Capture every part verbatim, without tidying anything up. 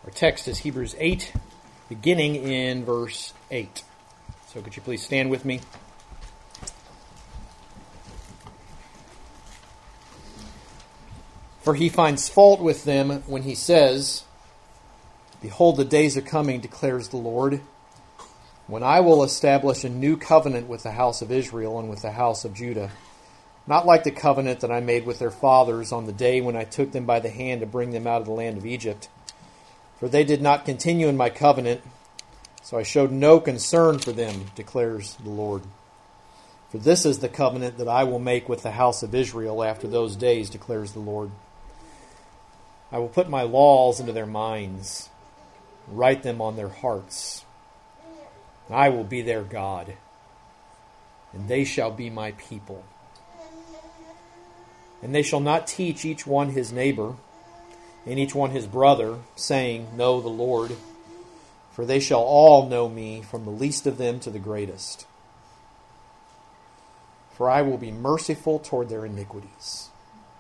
Our text is Hebrews eight, beginning in verse eight. So could you please stand with me? For he finds fault with them when he says, "Behold, the days are coming, declares the Lord, when I will establish a new covenant with the house of Israel and with the house of Judah, not like the covenant that I made with their fathers on the day when I took them by the hand to bring them out of the land of Egypt. For they did not continue in my covenant, so I showed no concern for them, declares the Lord. For this is the covenant that I will make with the house of Israel after those days, declares the Lord. I will put my laws into their minds, write them on their hearts. I will be their God, and they shall be my people. And they shall not teach each one his neighbor, and each one his brother, saying, Know the Lord, for they shall all know me, from the least of them to the greatest. For I will be merciful toward their iniquities,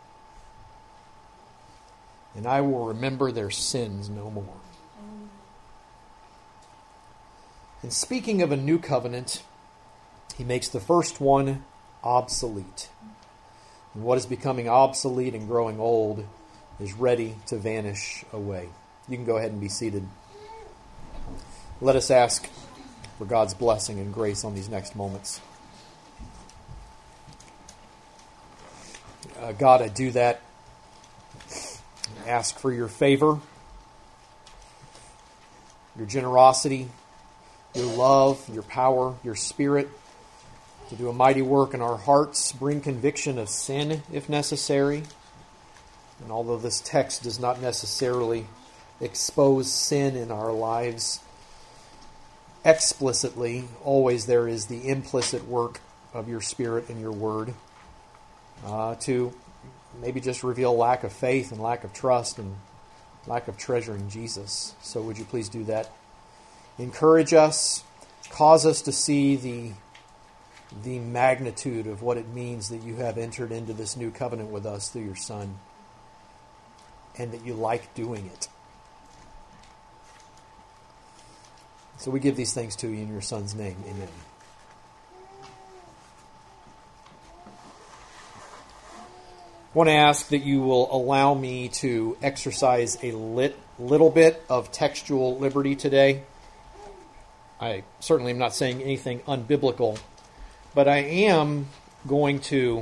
and I will remember their sins no more." And speaking of a new covenant, he makes the first one obsolete. And what is becoming obsolete and growing old is ready to vanish away. You can go ahead and be seated. Let us ask for God's blessing and grace on these next moments. Uh, God, I do that. I ask for your favor, your generosity, your love, your power, your spirit, to do a mighty work in our hearts, bring conviction of sin if necessary. And although this text does not necessarily expose sin in our lives explicitly, always there is the implicit work of your Spirit and your Word uh, to maybe just reveal lack of faith and lack of trust and lack of treasuring Jesus. So would you please do that? Encourage us, cause us to see the the magnitude of what it means that you have entered into this new covenant with us through your Son, and that you like doing it. So we give these things to you in your Son's name. Amen. I want to ask that you will allow me to exercise a lit, little bit of textual liberty today. I certainly am not saying anything unbiblical, but I am going to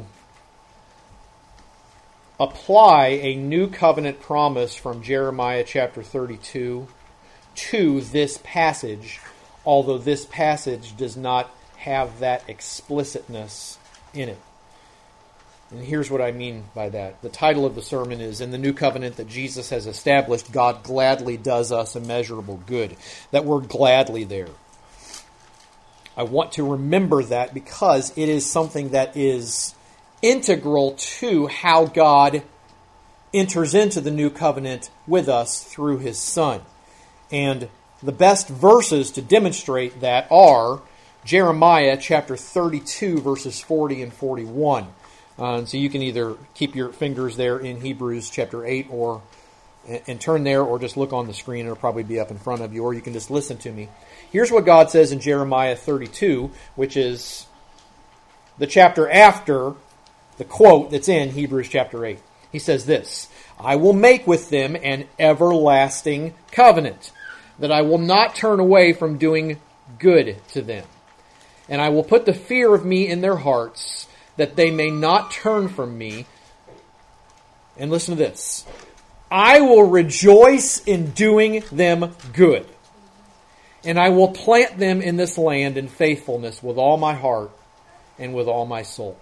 apply a new covenant promise from Jeremiah chapter thirty-two to this passage, although this passage does not have that explicitness in it. And here's what I mean by that. The title of the sermon is, "In the New Covenant that Jesus has established, God gladly does us immeasurable good." That word "gladly" there, I want to remember that because it is something that is integral to how God enters into the new covenant with us through his Son. And the best verses to demonstrate that are Jeremiah chapter thirty-two, verses forty and forty-one. Uh, and so you can either keep your fingers there in Hebrews chapter eight or and, and turn there, or just look on the screen. It'll probably be up in front of you, or you can just listen to me. Here's what God says in Jeremiah thirty-two, which is the chapter after the quote that's in Hebrews chapter eight. He says this, "I will make with them an everlasting covenant, that I will not turn away from doing good to them. And I will put the fear of me in their hearts, that they may not turn from me." And listen to this. "I will rejoice in doing them good. And I will plant them in this land in faithfulness with all my heart and with all my soul."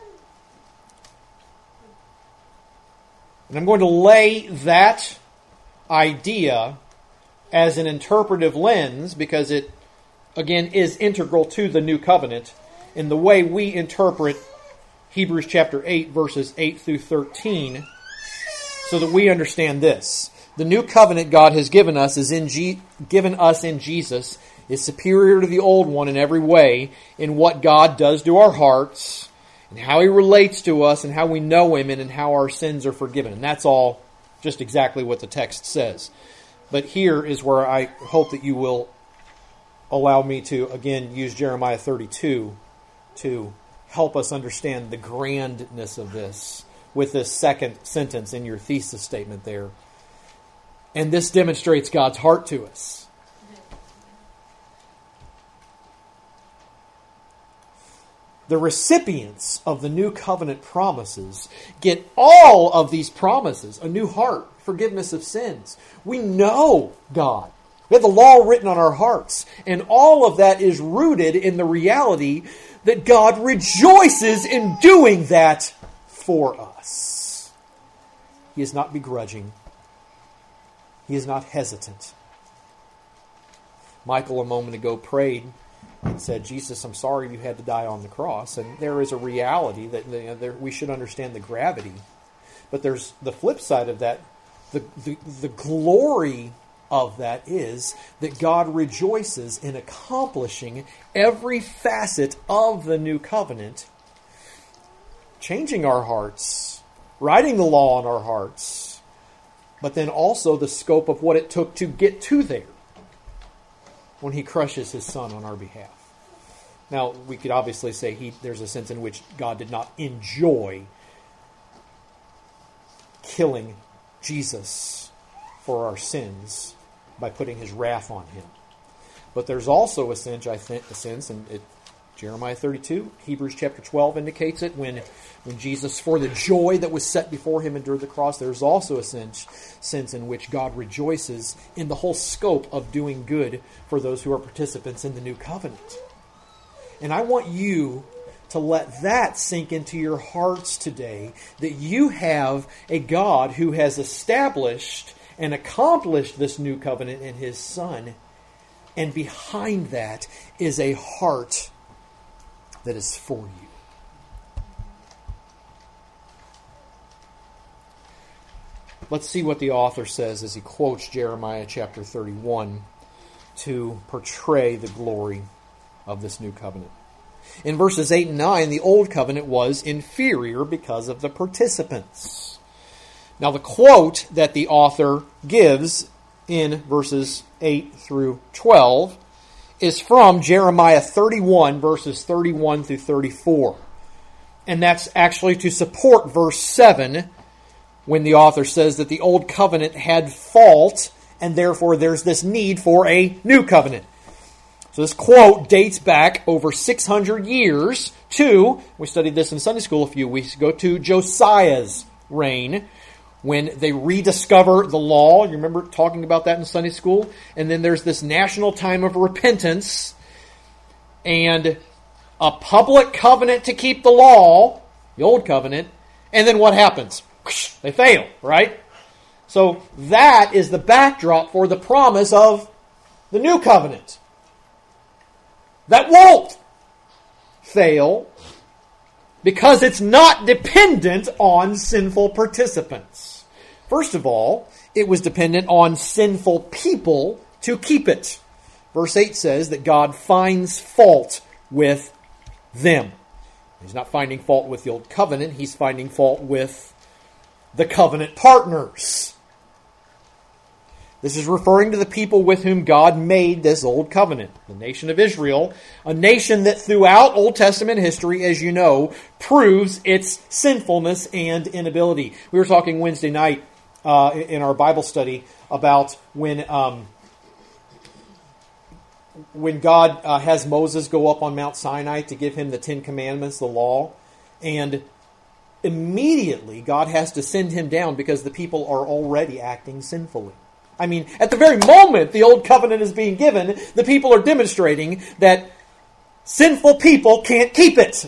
And I'm going to lay that idea as an interpretive lens because it, again, is integral to the new covenant in the way we interpret Hebrews chapter eight, verses eight through thirteen, so that we understand this. The new covenant God has given us is in G- given us in Jesus is superior to the old one in every way, in what God does to our hearts, and how he relates to us, and how we know him, and in how our sins are forgiven. And that's all just exactly what the text says. But here is where I hope that you will allow me to, again, use Jeremiah thirty-two to help us understand the grandness of this with this second sentence in your thesis statement there. And this demonstrates God's heart to us. The recipients of the new covenant promises get all of these promises: a new heart, forgiveness of sins. We know God. We have the law written on our hearts. And all of that is rooted in the reality that God rejoices in doing that for us. He is not begrudging. He is not hesitant. Michael a moment ago prayed and said, Jesus, I'm sorry you had to die on the cross. And there is a reality that you know, there, we should understand the gravity. But there's the flip side of that. The, the, the glory of that is that God rejoices in accomplishing every facet of the new covenant, changing our hearts, writing the law on our hearts, but then also the scope of what it took to get to there when He crushes His Son on our behalf. Now, we could obviously say he, there's a sense in which God did not enjoy killing Jesus for our sins by putting His wrath on Him. But there's also a sense, I think, a sense, and it, Jeremiah thirty-two, Hebrews chapter twelve indicates it, when, when Jesus, for the joy that was set before Him, endured the cross. There's also a sense, sense in which God rejoices in the whole scope of doing good for those who are participants in the new covenant. And I want you to let that sink into your hearts today, that you have a God who has established and accomplished this new covenant in His Son. And behind that is a heart that is for you. Let's see what the author says as he quotes Jeremiah chapter thirty-one to portray the glory of this new covenant. In verses eight and nine, the old covenant was inferior because of the participants. Now, the quote that the author gives in verses eight through twelve is from Jeremiah thirty-one, verses thirty-one through thirty-four. And that's actually to support verse seven, when the author says that the old covenant had fault, and therefore there's this need for a new covenant. So this quote dates back over six hundred years to, we studied this in Sunday school a few weeks ago, to Josiah's reign, when they rediscover the law. You remember talking about that in Sunday school? And then there's this national time of repentance and a public covenant to keep the law, the old covenant, and then what happens? They fail, right? So that is the backdrop for the promise of the new covenant. That won't fail because it's not dependent on sinful participants. First of all, it was dependent on sinful people to keep it. Verse eight says that God finds fault with them. He's not finding fault with the old covenant. He's finding fault with the covenant partners. This is referring to the people with whom God made this old covenant, the nation of Israel, a nation that throughout Old Testament history, as you know, proves its sinfulness and inability. We were talking Wednesday night uh, in our Bible study about when um, when God uh, has Moses go up on Mount Sinai to give him the Ten Commandments, the law, and immediately God has to send him down because the people are already acting sinfully. I mean, at the very moment the old covenant is being given, the people are demonstrating that sinful people can't keep it.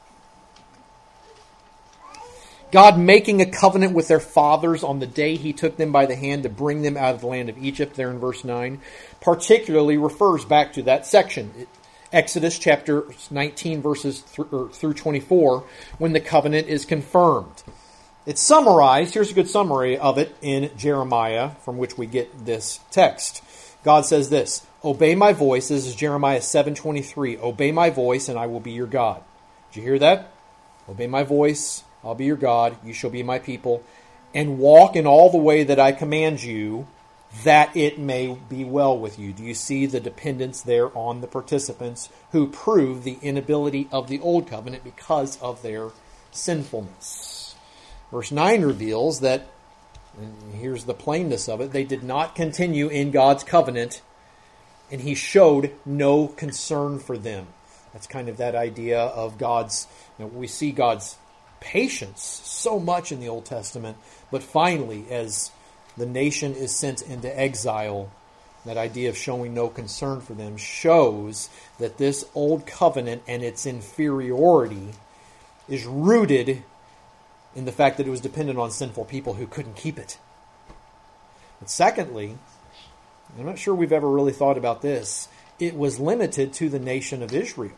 God making a covenant with their fathers on the day He took them by the hand to bring them out of the land of Egypt, there in verse nine, particularly refers back to that section. Exodus chapter nineteen, verses th- through twenty-four, when the covenant is confirmed. It's summarized, here's a good summary of it in Jeremiah, from which we get this text. God says this, "Obey my voice," this is Jeremiah seven twenty-three, "Obey my voice and I will be your God." Did you hear that? Obey my voice, I'll be your God, you shall be my people, and walk in all the way that I command you, that it may be well with you. Do you see the dependence there on the participants who prove the inability of the old covenant because of their sinfulness? Verse nine reveals that, and here's the plainness of it, they did not continue in God's covenant, and he showed no concern for them. That's kind of that idea of God's, you know, we see God's patience so much in the Old Testament, but finally, as the nation is sent into exile, that idea of showing no concern for them shows that this old covenant and its inferiority is rooted in the fact that it was dependent on sinful people who couldn't keep it. But secondly, I'm not sure we've ever really thought about this, it was limited to the nation of Israel.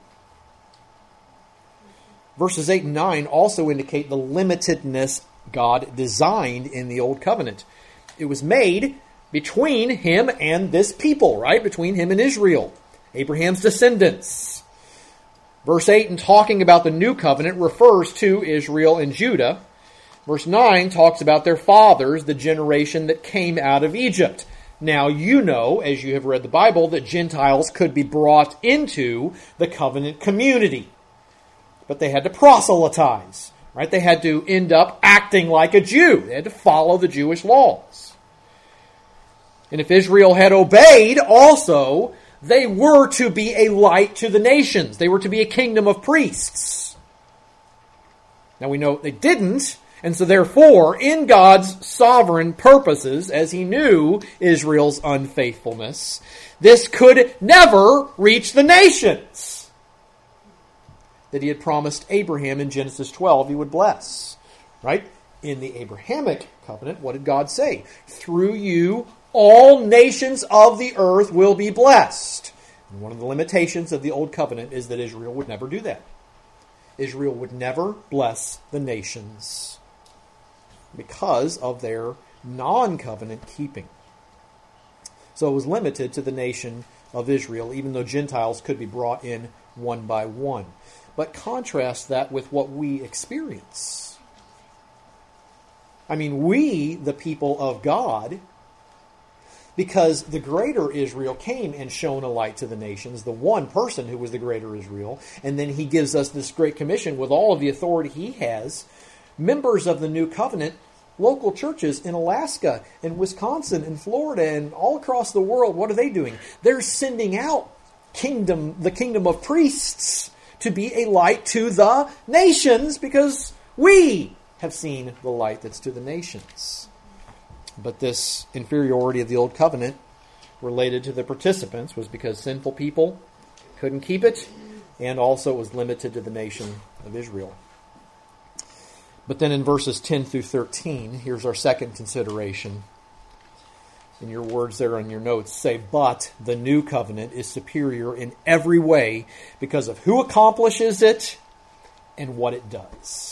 Verses eight and nine also indicate the limitedness God designed in the Old Covenant. It was made between him and this people, right? Between him and Israel, Abraham's descendants. Verse eight, in talking about the New Covenant, refers to Israel and Judah. Verse nine talks about their fathers, the generation that came out of Egypt. Now, you know, as you have read the Bible, that Gentiles could be brought into the covenant community. But they had to proselytize, right? They had to end up acting like a Jew. They had to follow the Jewish laws. And if Israel had obeyed also, they were to be a light to the nations. They were to be a kingdom of priests. Now we know they didn't, and so therefore, in God's sovereign purposes, as he knew Israel's unfaithfulness, this could never reach the nations that he had promised Abraham in Genesis twelve he would bless. Right? In the Abrahamic covenant, what did God say? Through you, all nations of the earth will be blessed. And one of the limitations of the Old Covenant is that Israel would never do that. Israel would never bless the nations because of their non-covenant keeping. So it was limited to the nation of Israel, even though Gentiles could be brought in one by one. But contrast that with what we experience. I mean, we, the people of God, because the greater Israel came and shone a light to the nations, the one person who was the greater Israel, and then he gives us this great commission with all of the authority he has. Members of the New Covenant, local churches in Alaska and Wisconsin and Florida and all across the world, what are they doing? They're sending out kingdom, the kingdom of priests to be a light to the nations because we have seen the light that's to the nations. But this inferiority of the Old Covenant related to the participants was because sinful people couldn't keep it, and also it was limited to the nation of Israel. But then in verses ten through thirteen, here's our second consideration. In your words there on your notes, say, but the new covenant is superior in every way because of who accomplishes it and what it does.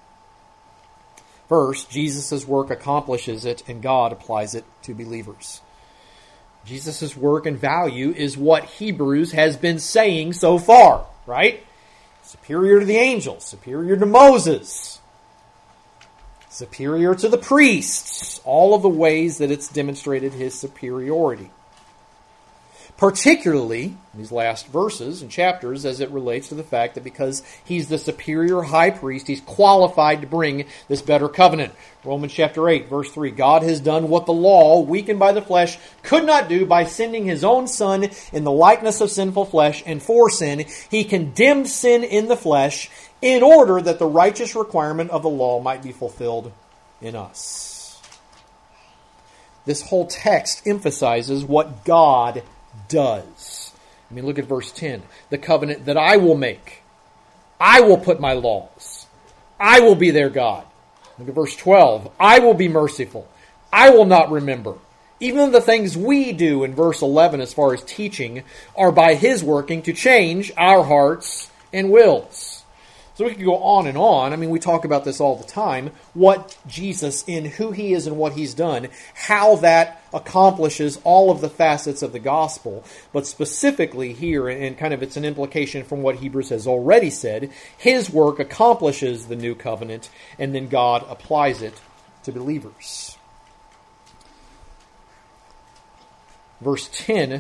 First, Jesus' work accomplishes it, and God applies it to believers. Jesus' work and value is what Hebrews has been saying so far, right? Superior to the angels, superior to Moses, superior to the priests, all of the ways that it's demonstrated his superiority. Particularly in these last verses and chapters as it relates to the fact that because he's the superior high priest, he's qualified to bring this better covenant. Romans chapter eight, verse three, God has done what the law, weakened by the flesh, could not do by sending his own Son in the likeness of sinful flesh, and for sin, he condemned sin in the flesh in order that the righteous requirement of the law might be fulfilled in us. This whole text emphasizes what God does. I mean, look at verse ten. The covenant that I will make. I will put my laws. I will be their God. Look at verse twelve. I will be merciful. I will not remember. Even the things we do in verse eleven as far as teaching are by his working to change our hearts and wills. So we could go on and on. I mean, we talk about this all the time. What Jesus, in who he is and what he's done, how that accomplishes all of the facets of the gospel. But specifically here, and kind of it's an implication from what Hebrews has already said, his work accomplishes the new covenant, and then God applies it to believers. Verse ten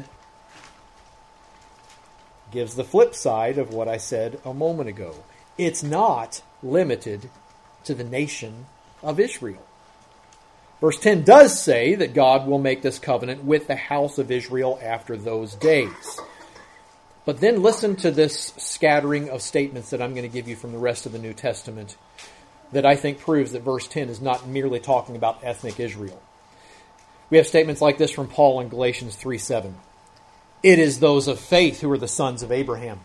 gives the flip side of what I said a moment ago. It's not limited to the nation of Israel. Verse ten does say that God will make this covenant with the house of Israel after those days. But then listen to this scattering of statements that I'm going to give you from the rest of the New Testament that I think proves that verse ten is not merely talking about ethnic Israel. We have statements like this from Paul in Galatians three seven. It is those of faith who are the sons of Abraham.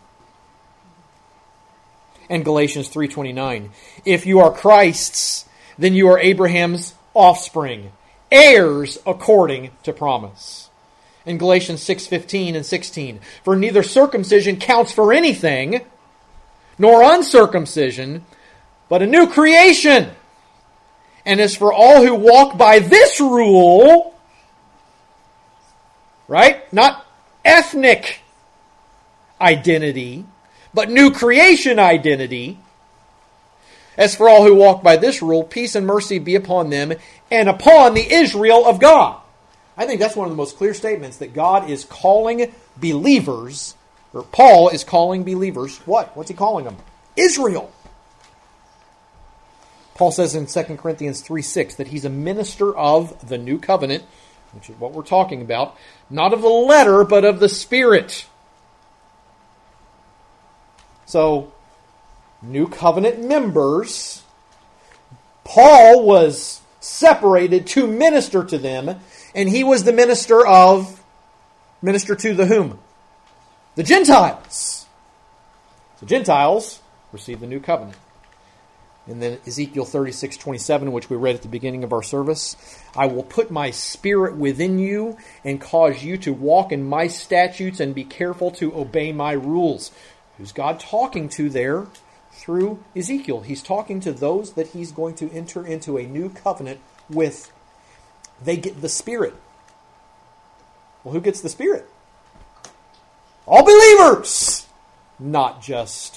And Galatians three twenty-nine. If you are Christ's, then you are Abraham's offspring, heirs according to promise. In Galatians six fifteen and sixteen. For neither circumcision counts for anything, nor uncircumcision, but a new creation. And as for all who walk by this rule, right? Not ethnic identity, but new creation identity. As for all who walk by this rule, peace and mercy be upon them and upon the Israel of God. I think that's one of the most clear statements that God is calling believers, or Paul is calling believers, what? What's he calling them? Israel. Paul says in Second Corinthians three six that he's a minister of the new covenant, which is what we're talking about, not of the letter, but of the Spirit. So, new covenant members, Paul was separated to minister to them, and he was the minister of, minister to the whom? The Gentiles. The Gentiles receive the new covenant. And then Ezekiel thirty-six twenty-seven, which we read at the beginning of our service, I will put my spirit within you and cause you to walk in my statutes and be careful to obey my rules. Who's God talking to there through Ezekiel? He's talking to those that he's going to enter into a new covenant with. They get the Spirit. Well, who gets the Spirit? All believers! Not just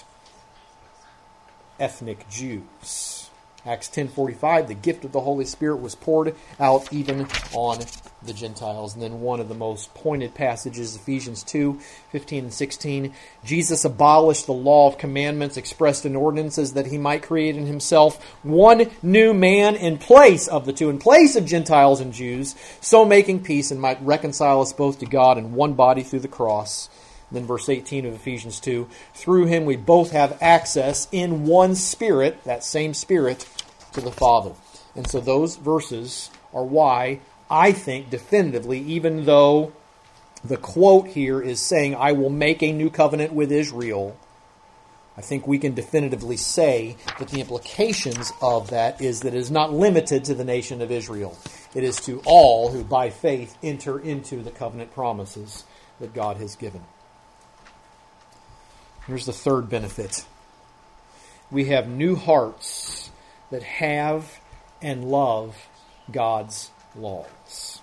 ethnic Jews. Acts ten forty-five, the gift of the Holy Spirit was poured out even on the Gentiles. And then one of the most pointed passages, Ephesians two fifteen and sixteen. Jesus abolished the law of commandments expressed in ordinances that he might create in himself one new man in place of the two, in place of Gentiles and Jews, so making peace and might reconcile us both to God in one body through the cross. And then verse eighteen of Ephesians two, through him we both have access in one Spirit, that same Spirit, to the Father. And so those verses are why I think definitively, even though the quote here is saying, I will make a new covenant with Israel, I think we can definitively say that the implications of that is that it is not limited to the nation of Israel. It is to all who by faith enter into the covenant promises that God has given. Here's the third benefit. We have new hearts that have and love God's laws.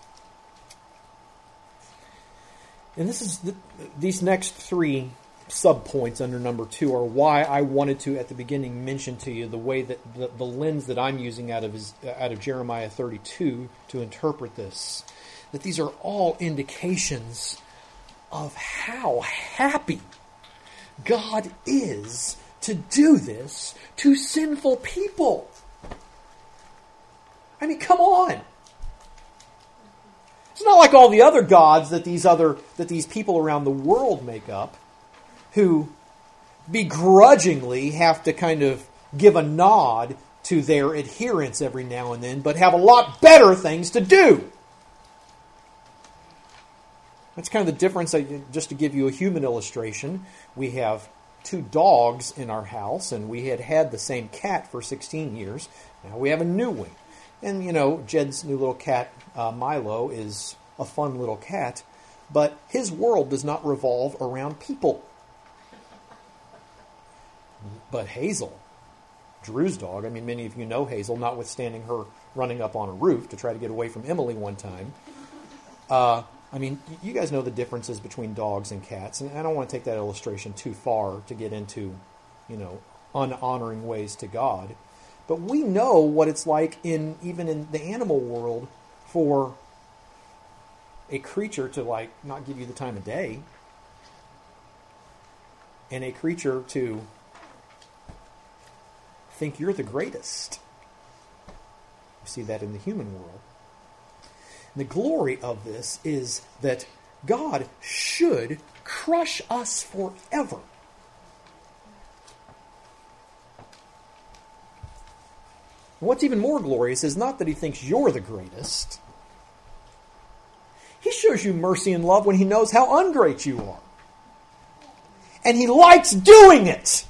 And this is the, these next three subpoints under number two are why I wanted to at the beginning mention to you the way that the, the lens that I'm using out of his, out of Jeremiah thirty-two to interpret this. That these are all indications of how happy God is to do this to sinful people. I mean, come on. It's not like all the other gods that these other that these people around the world make up, who begrudgingly have to kind of give a nod to their adherents every now and then, but have a lot better things to do. That's kind of the difference. Just to give you a human illustration, we have two dogs in our house, and we had had the same cat for sixteen years. Now we have a new one. And, you know, Jed's new little cat, uh, Milo, is a fun little cat, but his world does not revolve around people. But Hazel, Drew's dog, I mean, many of you know Hazel, notwithstanding her running up on a roof to try to get away from Emily one time. Uh, I mean, you guys know the differences between dogs and cats, and I don't want to take that illustration too far to get into, you know, unhonoring ways to God. But we know what it's like in even in the animal world for a creature to, like, not give you the time of day, and a creature to think you're the greatest. You see that in the human world. And the glory of this is that God should crush us forever. What's even more glorious is not that he thinks you're the greatest. He shows you mercy and love when he knows how ungreat you are. And he likes doing it.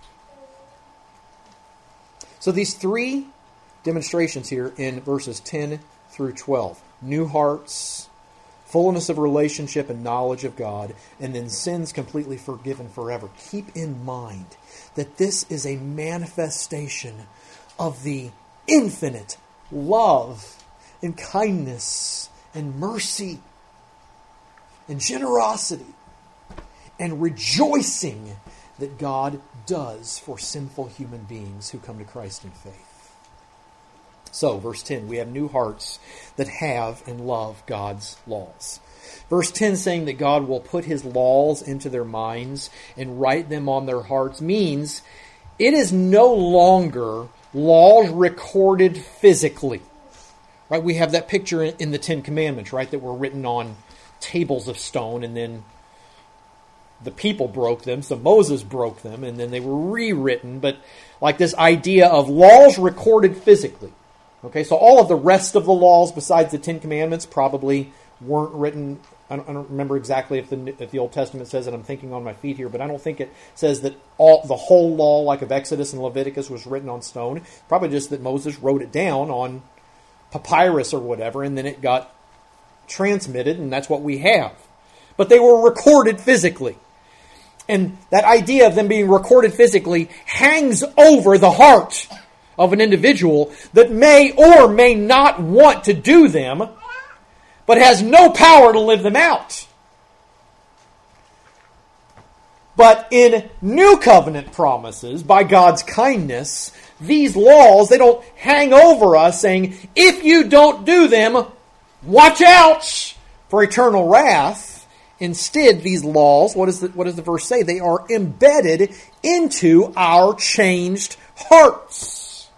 So these three demonstrations here in verses ten through twelve. New hearts, fullness of relationship and knowledge of God, and then sins completely forgiven forever. Keep in mind that this is a manifestation of the infinite love and kindness and mercy and generosity and rejoicing that God does for sinful human beings who come to Christ in faith. So, verse ten, we have new hearts that have and love God's laws. Verse ten saying that God will put his laws into their minds and write them on their hearts means it is no longer laws recorded physically. Right? We have that picture in the Ten Commandments, right, that were written on tables of stone, and then the people broke them, so Moses broke them, and then they were rewritten. But like this idea of laws recorded physically. Okay, so all of the rest of the laws besides the Ten Commandments probably weren't written. I don't, I don't remember exactly if the if the Old Testament says it. I'm thinking on my feet here, but I don't think it says that all the whole law, like of Exodus and Leviticus, was written on stone. Probably just that Moses wrote it down on papyrus or whatever, and then it got transmitted, and that's what we have. But they were recorded physically. And that idea of them being recorded physically hangs over the heart of an individual that may or may not want to do them, but has no power to live them out. But in new covenant promises, by God's kindness, these laws, they don't hang over us saying, if you don't do them, watch out for eternal wrath. Instead, these laws, what, is the, what does the verse say? They are embedded into our changed hearts.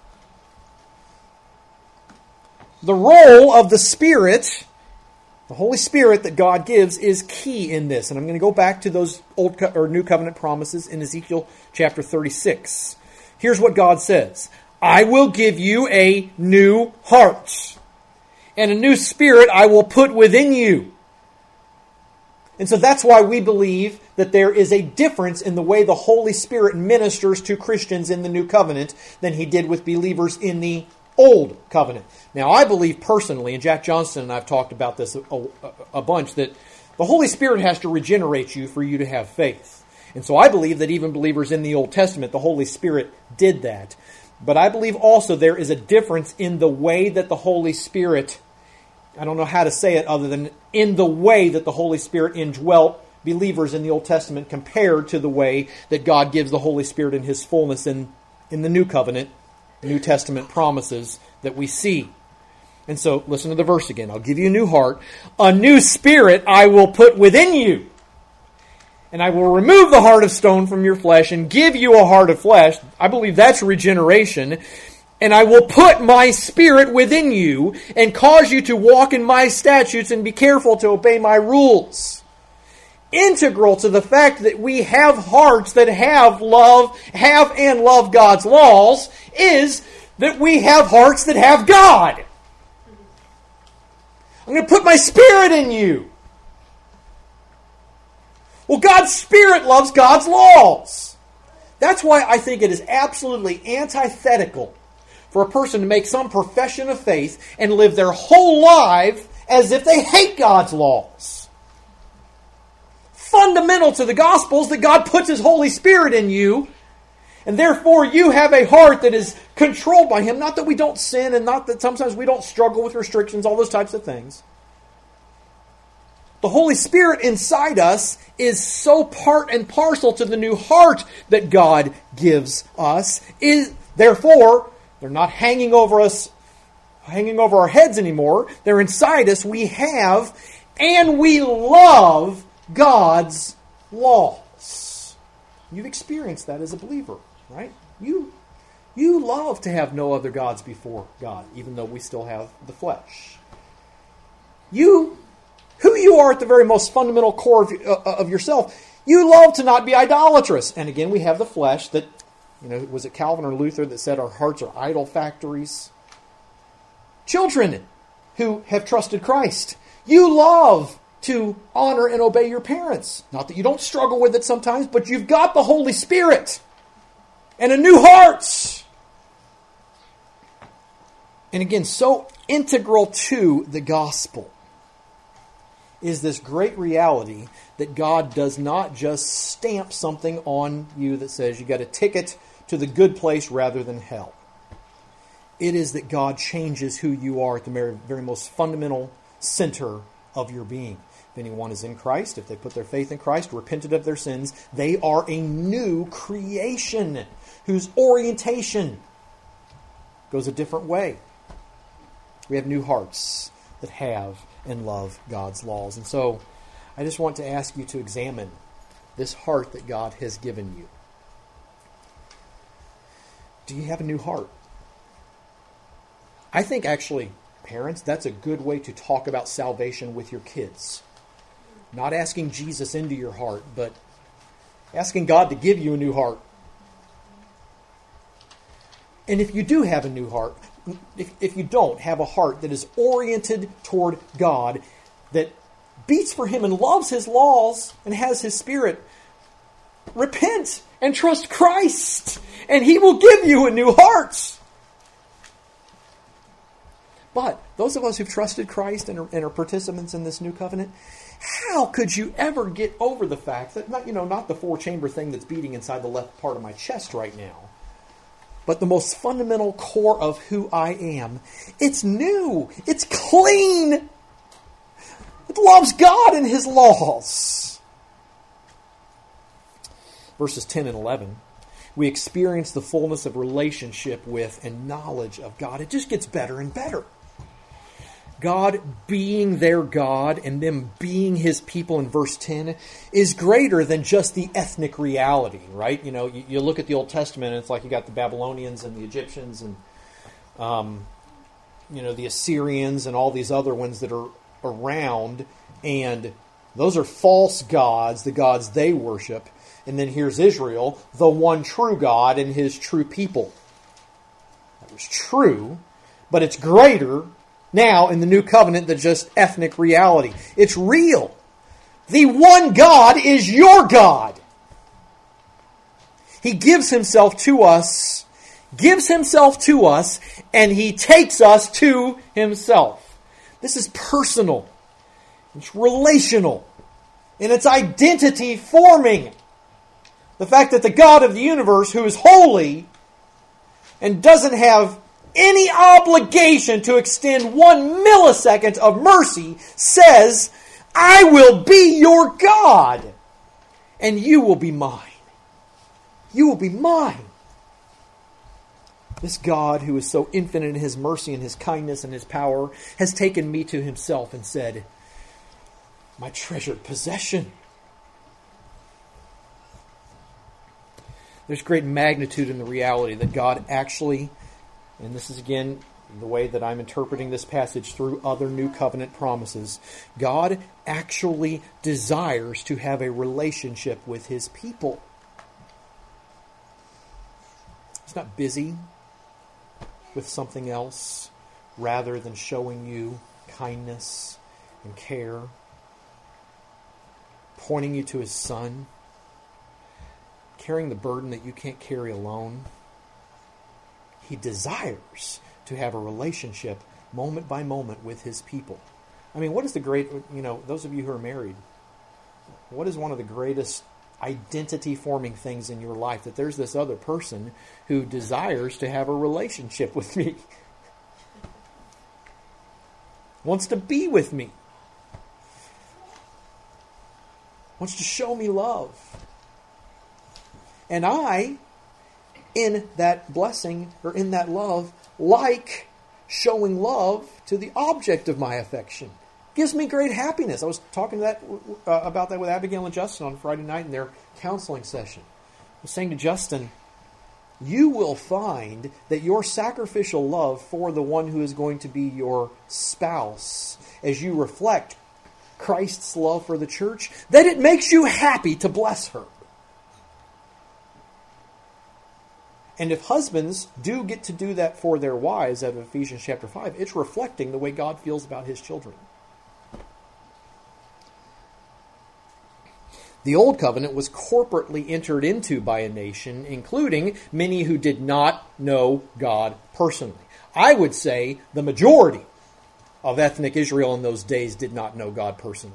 The role of the Spirit, the Holy Spirit that God gives, is key in this. And I'm going to go back to those old co- or New Covenant promises in Ezekiel chapter thirty-six. Here's what God says. I will give you a new heart, and a new spirit I will put within you. And so that's why we believe that there is a difference in the way the Holy Spirit ministers to Christians in the New Covenant than he did with believers in the Old Covenant. Now, I believe personally, and Jack Johnston and I have talked about this a, a, a bunch, that the Holy Spirit has to regenerate you for you to have faith. And so I believe that even believers in the Old Testament, the Holy Spirit did that. But I believe also there is a difference in the way that the Holy Spirit, I don't know how to say it other than in the way that the Holy Spirit indwelt believers in the Old Testament compared to the way that God gives the Holy Spirit in his fullness in, in the New Covenant, New Testament promises that we see. And so, listen to the verse again. I'll give you a new heart. A new spirit I will put within you. And I will remove the heart of stone from your flesh and give you a heart of flesh. I believe that's regeneration. And I will put my spirit within you and cause you to walk in my statutes and be careful to obey my rules. Integral to the fact that we have hearts that have love, have and love God's laws is that we have hearts that have God. I'm going to put my spirit in you. Well, God's Spirit loves God's laws. That's why I think it is absolutely antithetical for a person to make some profession of faith and live their whole life as if they hate God's laws. Fundamental to the gospel is that God puts His Holy Spirit in you, and therefore you have a heart that is controlled by Him. Not that we don't sin, and not that sometimes we don't struggle with restrictions, all those types of things. The Holy Spirit inside us is so part and parcel to the new heart that God gives us. Is therefore, they're not hanging over us, hanging over our heads anymore. They're inside us. We have and we love God's laws. You've experienced that as a believer, right? You, you love to have no other gods before God, even though we still have the flesh. You, who you are at the very most fundamental core of, uh, of yourself, you love to not be idolatrous. And again, we have the flesh that, you know, was it Calvin or Luther that said our hearts are idol factories? Children who have trusted Christ, you love to honor and obey your parents. Not that you don't struggle with it sometimes, but you've got the Holy Spirit and a new heart. And again, so integral to the gospel is this great reality that God does not just stamp something on you that says you got a ticket to the good place rather than hell. It is that God changes who you are at the very, very most fundamental center of your being. If anyone is in Christ, if they put their faith in Christ, repented of their sins, they are a new creation whose orientation goes a different way. We have new hearts that have and love God's laws. And so I just want to ask you to examine this heart that God has given you. Do you have a new heart? I think actually, parents, that's a good way to talk about salvation with your kids. Not asking Jesus into your heart, but asking God to give you a new heart. And if you do have a new heart, if, if you don't have a heart that is oriented toward God, that beats for Him and loves His laws and has His Spirit, repent and trust Christ, and He will give you a new heart. But those of us who've trusted Christ and are, and are participants in this new covenant, how could you ever get over the fact that, not, you know, not the four-chamber thing that's beating inside the left part of my chest right now, but the most fundamental core of who I am? It's new. It's clean. It loves God and His laws. Verses ten and eleven. We experience the fullness of relationship with and knowledge of God. It just gets better and better. God being their God and them being His people in verse ten is greater than just the ethnic reality, right? You know, you, you look at the Old Testament and it's like you got the Babylonians and the Egyptians and, um, you know, the Assyrians and all these other ones that are around, and those are false gods, the gods they worship. And then here's Israel, the one true God and His true people. That was true, but it's greater now in the new covenant than just ethnic reality. It's real. The one God is your God. He gives Himself to us, gives Himself to us, and He takes us to Himself. This is personal. It's relational. And it's identity forming. The fact that the God of the universe, who is holy and doesn't have any obligation to extend one millisecond of mercy, says, I will be your God, and you will be mine. You will be mine. This God, who is so infinite in His mercy and His kindness and His power, has taken me to Himself and said, my treasured possession. There's great magnitude in the reality that God actually, and this is again the way that I'm interpreting this passage through other new covenant promises, God actually desires to have a relationship with His people. He's not busy with something else rather than showing you kindness and care, pointing you to His Son, carrying the burden that you can't carry alone. He desires to have a relationship moment by moment with His people. I mean, what is the great, you know, those of you who are married, what is one of the greatest identity-forming things in your life? That there's this other person who desires to have a relationship with me. Wants to be with me. Wants to show me love. And I, in that blessing, or in that love, like showing love to the object of my affection, gives me great happiness. I was talking to that, uh, about that with Abigail and Justin on Friday night in their counseling session. I was saying to Justin, you will find that your sacrificial love for the one who is going to be your spouse, as you reflect Christ's love for the church, that it makes you happy to bless her. And if husbands do get to do that for their wives out of Ephesians chapter five, it's reflecting the way God feels about his children. The Old Covenant was corporately entered into by a nation, including many who did not know God personally. I would say the majority of ethnic Israel in those days did not know God personally.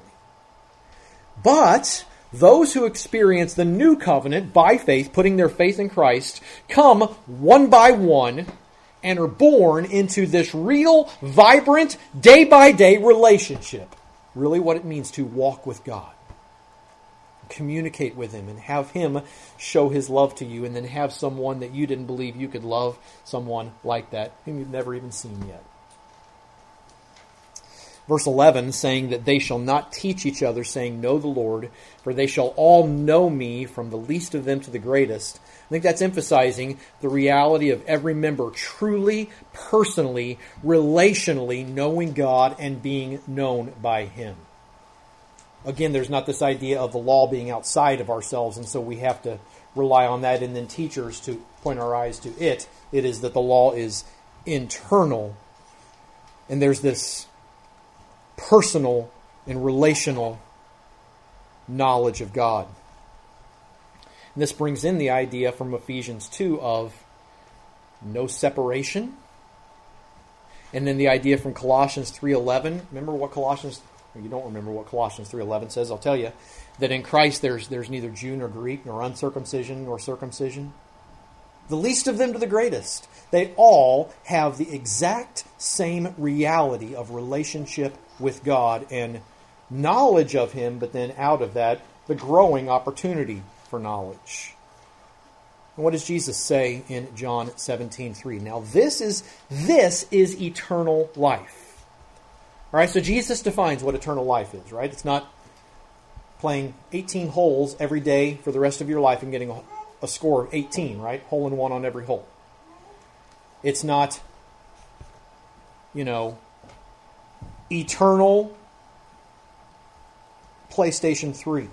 But those who experience the new covenant by faith, putting their faith in Christ, come one by one and are born into this real, vibrant, day-by-day relationship. Really what it means to walk with God. Communicate with Him and have Him show His love to you, and then have someone that you didn't believe you could love, someone like that whom you've never even seen yet. Verse eleven, saying that they shall not teach each other, saying, know the Lord, for they shall all know me, from the least of them to the greatest. I think that's emphasizing the reality of every member truly, personally, relationally knowing God and being known by Him. Again, there's not this idea of the law being outside of ourselves, and so we have to rely on that, and then teachers to point our eyes to it. It is that the law is internal, and there's this personal and relational knowledge of God. And this brings in the idea from Ephesians two of no separation. And then the idea from Colossians three eleven. Remember what Colossians, you don't remember what Colossians three eleven says, I'll tell you, that in Christ there's there's neither Jew nor Greek, nor uncircumcision nor circumcision. The least of them to the greatest. They all have the exact same reality of relationship with God and knowledge of Him, but then out of that, the growing opportunity for knowledge. And what does Jesus say in John seventeen three? Now this is this is eternal life. All right, so Jesus defines what eternal life is, right? It's not playing eighteen holes every day for the rest of your life and getting a, a score of eighteen, right? Hole in one on every hole. It's not, you know, eternal PlayStation three.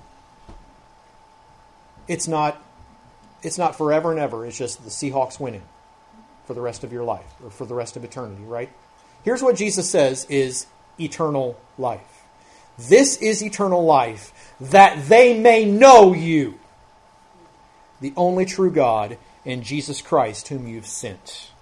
It's not it's not forever and ever. It's just the Seahawks winning for the rest of your life, or for the rest of eternity, right? Here's what Jesus says is eternal life. This is eternal life, that they may know you, the only true God, and Jesus Christ, whom you've sent.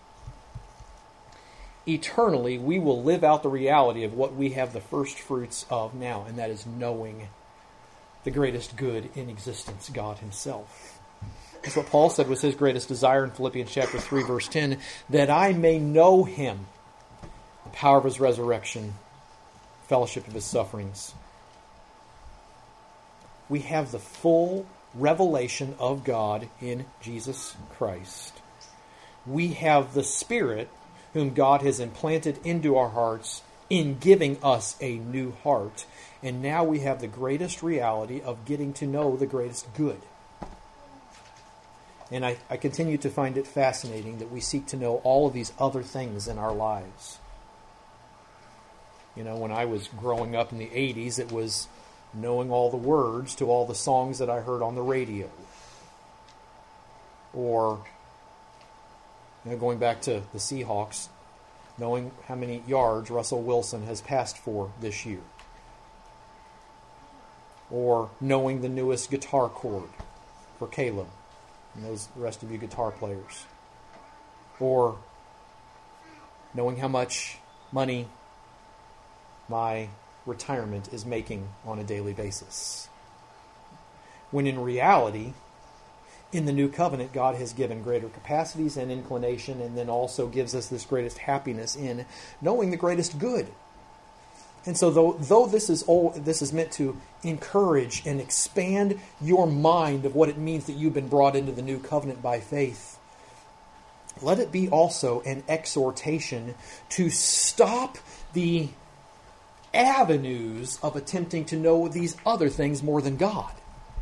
Eternally, we will live out the reality of what we have the first fruits of now, and that is knowing the greatest good in existence, God Himself. That's what Paul said was his greatest desire in Philippians chapter three, verse ten, that I may know Him, the power of His resurrection, fellowship of His sufferings. We have the full revelation of God in Jesus Christ. We have the Spirit whom God has implanted into our hearts in giving us a new heart. And now we have the greatest reality of getting to know the greatest good. And I, I continue to find it fascinating that we seek to know all of these other things in our lives. You know, when I was growing up in the eighties, it was knowing all the words to all the songs that I heard on the radio. Or, you know, going back to the Seahawks, knowing how many yards Russell Wilson has passed for this year. Or knowing the newest guitar chord for Caleb and those the rest of you guitar players. Or knowing how much money my retirement is making on a daily basis. When in reality, in the new covenant, God has given greater capacities and inclination, and then also gives us this greatest happiness in knowing the greatest good. And so though, though this is all, this is meant to encourage and expand your mind of what it means that you've been brought into the new covenant by faith, let it be also an exhortation to stop the avenues of attempting to know these other things more than God.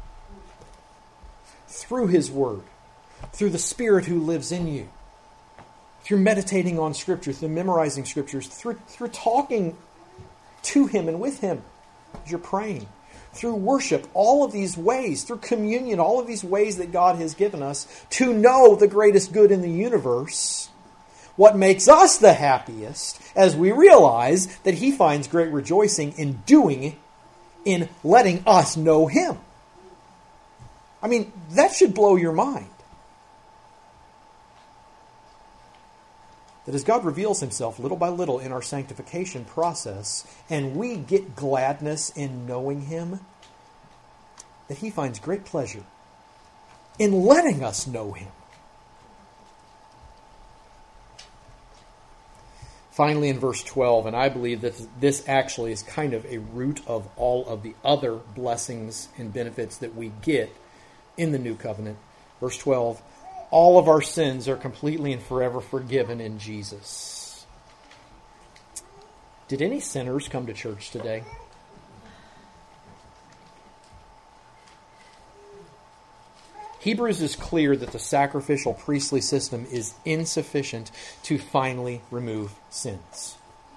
Through His Word, through the Spirit who lives in you, through meditating on Scripture, through memorizing Scriptures, through, through talking to Him and with Him as you're praying, through worship, all of these ways, through communion, all of these ways that God has given us to know the greatest good in the universe. What makes us the happiest as we realize that He finds great rejoicing in doing, in letting us know Him. I mean, that should blow your mind. That as God reveals Himself little by little in our sanctification process, and we get gladness in knowing Him, that He finds great pleasure in letting us know Him. Finally, in verse twelve, and I believe that this actually is kind of a root of all of the other blessings and benefits that we get in the new covenant. Verse twelve, all of our sins are completely and forever forgiven in Jesus. Did any sinners come to church today? Hebrews is clear that the sacrificial priestly system is insufficient to finally remove sins.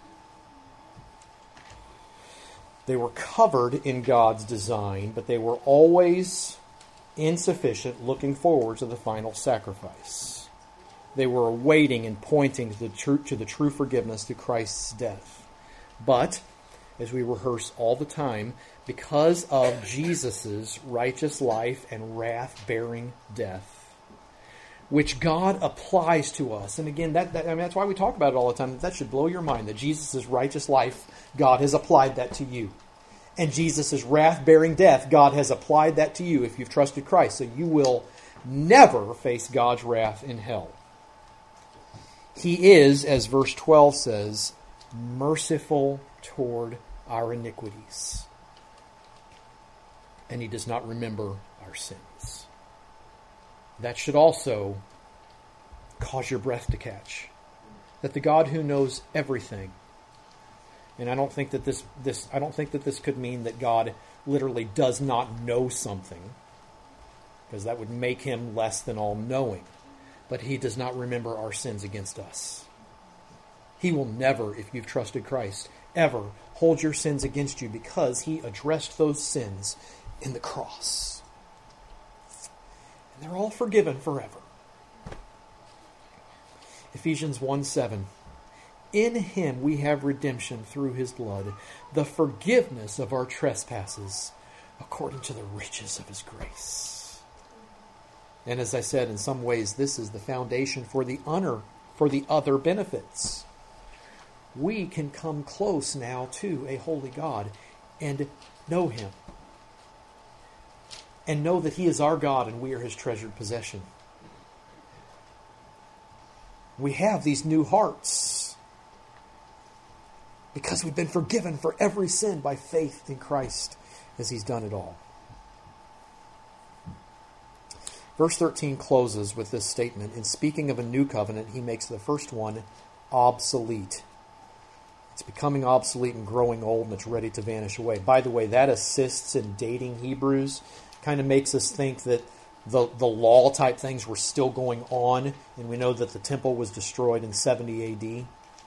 They were covered in God's design, but they were always insufficient looking forward to the final sacrifice. They were awaiting and pointing to the true, to the true forgiveness through Christ's death. But, as we rehearse all the time, because of Jesus' righteous life and wrath-bearing death, which God applies to us. And again, that, that I mean, that's why we talk about it all the time. That should blow your mind, that Jesus' righteous life, God has applied that to you. And Jesus' wrath-bearing death, God has applied that to you if you've trusted Christ. So you will never face God's wrath in hell. He is, as verse twelve says, merciful toward our iniquities. And He does not remember our sins. That should also cause your breath to catch. That the God who knows everything, and I don't think that this this I don't think that this could mean that God literally does not know something, because that would make Him less than all-knowing. But He does not remember our sins against us. He will never, if you've trusted Christ, ever hold your sins against you, because He addressed those sins in the cross. And they're all forgiven forever. Ephesians one seven. In Him we have redemption through His blood, the forgiveness of our trespasses, according to the riches of His grace. And as I said, in some ways, this is the foundation for the honor, for the other benefits. We can come close now to a holy God and know Him. And know that He is our God and we are His treasured possession. We have these new hearts because we've been forgiven for every sin by faith in Christ as He's done it all. Verse thirteen closes with this statement. In speaking of a new covenant, he makes the first one obsolete. It's becoming obsolete and growing old, and it's ready to vanish away. By the way, that assists in dating Hebrews. Kind of makes us think that the, the law type things were still going on, and we know that the temple was destroyed in seventy A D.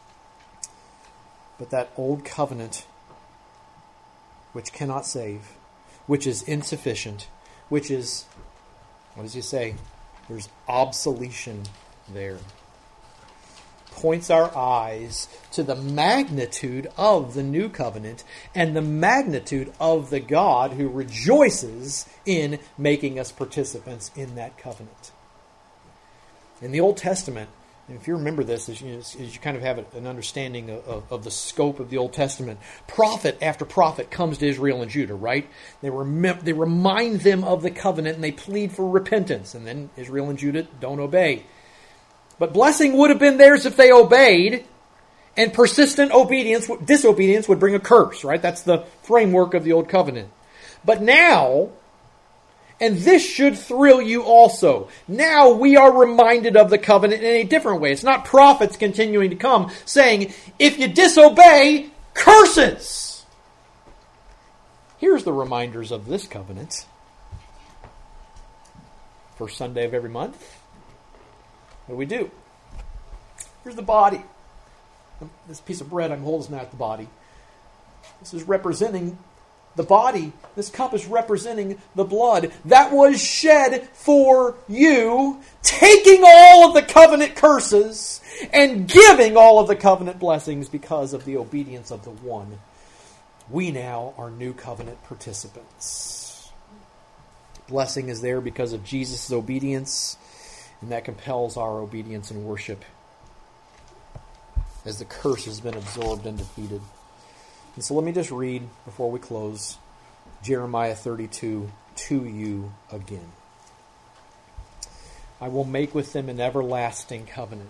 But that old covenant, which cannot save, which is insufficient, which is, what does he say? There's obsolescence there. Points our eyes to the magnitude of the new covenant and the magnitude of the God who rejoices in making us participants in that covenant. In the Old Testament, and if you remember this, as you, as you kind of have an understanding of, of, of the scope of the Old Testament, prophet after prophet comes to Israel and Judah, right? They, rem- they remind them of the covenant and they plead for repentance, and then Israel and Judah don't obey. But blessing would have been theirs if they obeyed, and persistent obedience, disobedience would bring a curse, right? That's the framework of the Old Covenant. But now, and this should thrill you also, now we are reminded of the covenant in a different way. It's not prophets continuing to come saying, if you disobey, curses. Here's the reminders of this covenant. First Sunday of every month. What do we do? Here's the body. This piece of bread I'm holding is not the body. This is representing the body. This cup is representing the blood that was shed for you, taking all of the covenant curses and giving all of the covenant blessings because of the obedience of the one. We now are new covenant participants. Blessing is there because of Jesus' obedience, and that compels our obedience and worship as the curse has been absorbed and defeated. And so let me just read, before we close, Jeremiah thirty-two to you again. I will make with them an everlasting covenant.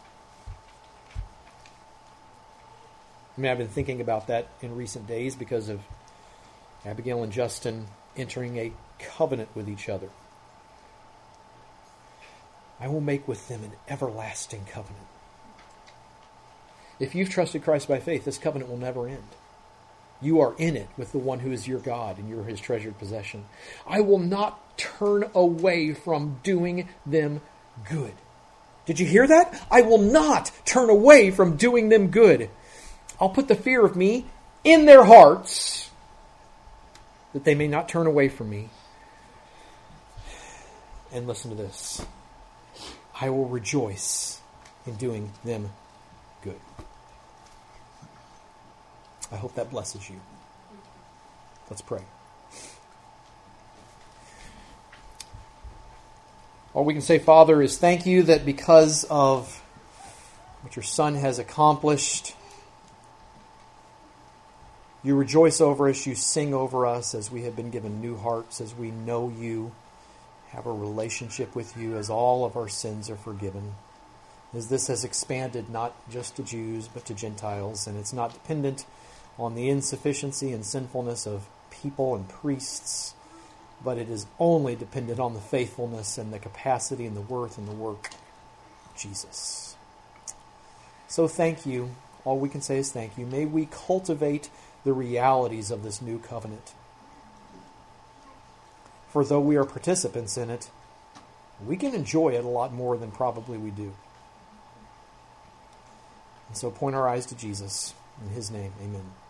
I mean, I've been thinking about that in recent days because of Abigail and Justin entering a covenant with each other. I will make with them an everlasting covenant. If you've trusted Christ by faith, this covenant will never end. You are in it with the one who is your God, and you're his treasured possession. I will not turn away from doing them good. Did you hear that? I will not turn away from doing them good. I'll put the fear of me in their hearts, that they may not turn away from me. And listen to this. I will rejoice in doing them good. I hope that blesses you. Let's pray. All we can say, Father, is thank you that because of what your Son has accomplished, you rejoice over us, you sing over us as we have been given new hearts, as we know you, have a relationship with you, as all of our sins are forgiven. As this has expanded not just to Jews, but to Gentiles, and it's not dependent on the insufficiency and sinfulness of people and priests, but it is only dependent on the faithfulness and the capacity and the worth and the work of Jesus. So thank you. All we can say is thank you. May we cultivate the realities of this new covenant. For though we are participants in it, we can enjoy it a lot more than probably we do. And so point our eyes to Jesus. In his name, amen.